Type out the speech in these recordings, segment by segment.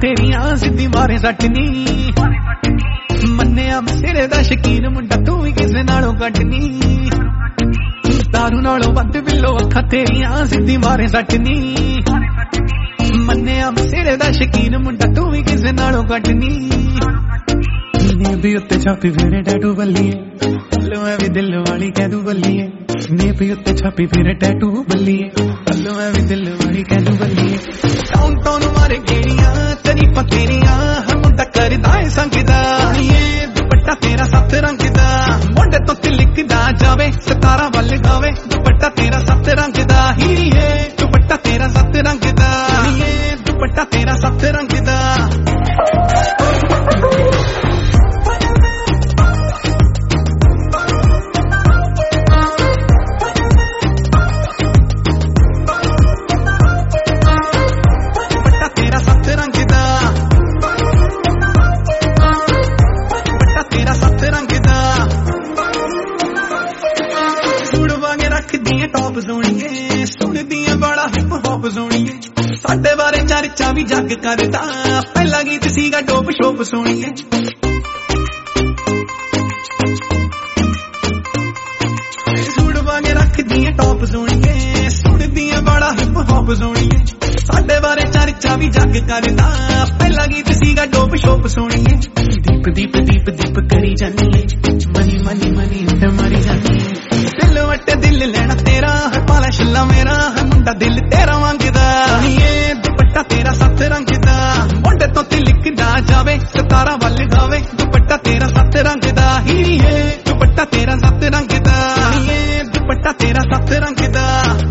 तेरिया सिद्धी मारे सट नी मन्निया सिरे दा शकीन मुंडा तू भी किसे नालों घट नी दारू नालों वध बिलो अखा तेरिया सिद्धी मारे सट नी मन्निया सिरे दा शकीन मुंडा तू भी किसे नालों घट नी नी भी उत्ते छापी फिरे टैटू बल्लिए लो मैं भी दिल वाली कह दू बल्लिए नी भी उत्ते छापी फिरे टैटू बल्लिए लो मैं भी दिल वाली कह दू बल्लिए टाउन टाउन मारे गेड़ियां तरीफा तेरियां हर मुंडा करदा है संगदा ये दुपट्टा तेरा सत रंग दा मुंडे तो तिलकदा जावे सितारा वल गावे दुपट्टा तेरा सत रंग दा ही है दुपट्टा तेरा सत रंग दा ये दुपट्टा तेरा सत रंग दा टॉप सोनिए सुनदियां बड़ा हिप हॉप सोनिए साडे बारे चर्चा भी जग करदा पहला गीत सीगा डोप शोप सोनिए सूट वांगे रख दिए टॉप सोनिए सुनदियां बड़ा हिप हॉप सोनिए साडे बारे चर्चा भी जग करदा पहला गीत सीगा डोप शोप सोनिए दीप दीप दीप दीप करी जानी मनी मनी मनी ते मरी जानी दिल वटे दिल लेना तेरा है पाला शिल्ला मेरा है मुंडा दिल तेरा मांगदा ये दुपट्टा तेरा सत रंग दा मुंडे तो तिलकदा जावे सितारा वल गावे दुपट्टा तेरा सत रंग दा ही है दुपट्टा तेरा सत रंग दा ये दुपट्टा तेरा सत रंग दा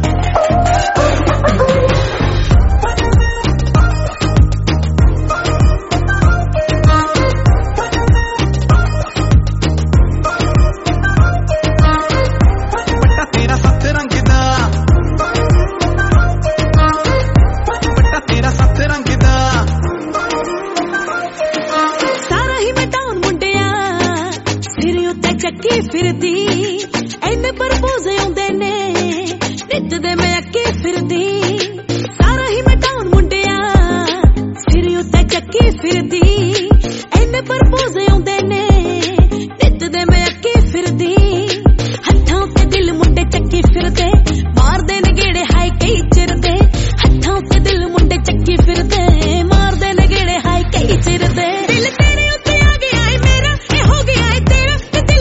ਚੱਕੀ ਫਿਰਦੀ ਐਨੇ ਪਰਪੋਜ਼ ਆਉਂਦੇ ਨੇ ਨਿੱਤ ਦੇ ਮੈਂ ਅੱਕੀ ਫਿਰਦੀ ਸਾਰਾ ਹੀ ਮੈਂ ਟਾਊਨ ਮੁੰਡਿਆ ਸਿਰ ਉੱਤੇ ਚੱਕੀ ਫਿਰਦੀ ਐਨੇ ਪਰਪੋਜ਼ ਆਉਂਦੇ ਨੇ ਨਿੱਤ ਦੇ ਮੈਂ ਅੱਕੀ ਫਿਰਦੀ ਹੱਥਾਂ ਉੱਤੇ ਦਿਲ ਮੁੰਡੇ ਚੱਕੀ ਫਿਰਦੇ ਮਾਰਦੇ ਨੇ ਗੇੜੇ ਹਾਈ ਕਈ ਚਿਰਦੇ ਹੱਥਾਂ ਉੱਤੇ ਦਿਲ ਮੁੰਡੇ ਚੱਕੀ ਫਿਰਦੇ ਮਾਰਦੇ ਨੇ ਗੇੜੇ ਹਾਈ ਕਈ ਚਿਰਦੇ ਦਿਲ ਤੇਰੇ ਉੱਤੇ ਆ ਗਿਆ ਏ ਮੇਰਾ ਇਹ ਹੋ ਗਿਆ ਏ ਤੇਰਾ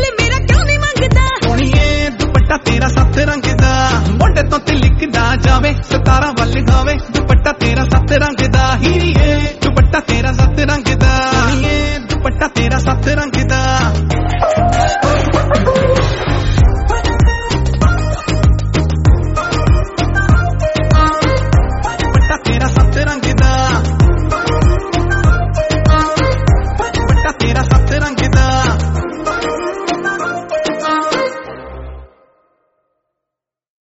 तेरा सत रंग दा मुंडे तो तिलकदा जावे सितारा वल गावे दुपट्टा तेरा सत रंग दा ही है दुपट्टा तेरा सत रंग दा ये दुपट्टा तेरा सत रंग